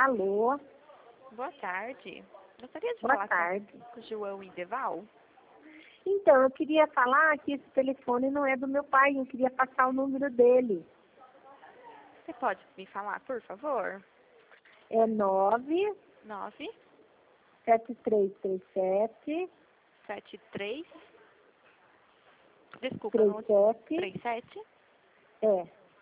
Alô? Boa tarde. Gostaria de Boa falar tarde. com o João Ideval? Então, eu queria falar que esse telefone não é do meu pai, eu queria passar o número dele. Você pode me falar, por favor? É 9 9 7337 73. Desculpa, não. 37 37 é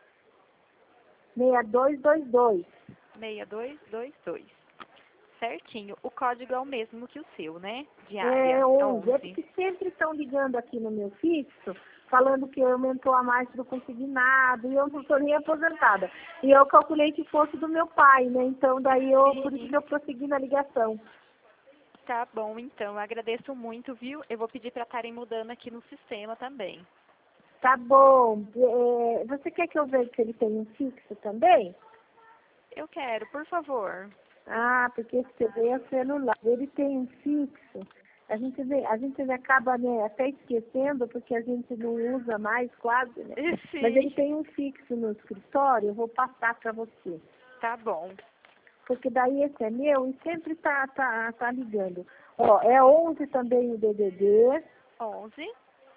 6222. 6222. Certinho. O código é o mesmo que o seu, né? De área. É 11. É 11. porque sempre estão ligando aqui no meu fixo, falando que aumentou a margem do consignado, e eu não estou nem aposentada. E eu calculei que fosse do meu pai, né? Então, daí por isso que eu prossegui na ligação. Tá bom, então. Eu agradeço muito, viu? Eu vou pedir para estarem mudando aqui no sistema também. Tá bom. Você quer que eu veja se ele tem um fixo também? Eu quero, por favor. Ah, porque esse TV é celular. Ele tem um fixo. A gente acaba, né, até esquecendo, porque a gente não usa mais quase, né? Mas ele Sim. tem um fixo no escritório, eu vou passar para você. Tá bom. Porque daí esse é meu e sempre tá ligando. Ó, é 11 também o DDD, 11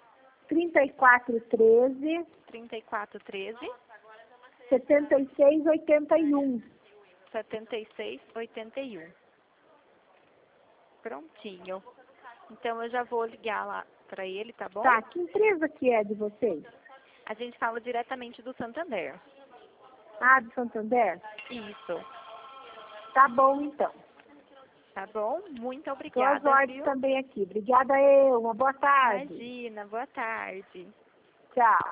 3413 3413 7681. 7681. Prontinho. Então eu já vou ligar lá para ele, tá bom? Tá, que empresa que é de vocês? A gente fala diretamente do Santander. Ah, de Santander? Isso. Tá bom, então. Tá bom? Muito Tô às obrigada, ordens viu? também aqui. Obrigada eu. Uma boa tarde. Imagina. Boa tarde. Tchau.